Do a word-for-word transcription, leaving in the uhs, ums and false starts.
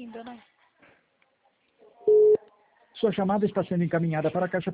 ainda, né? Sua chamada está sendo encaminhada para a caixa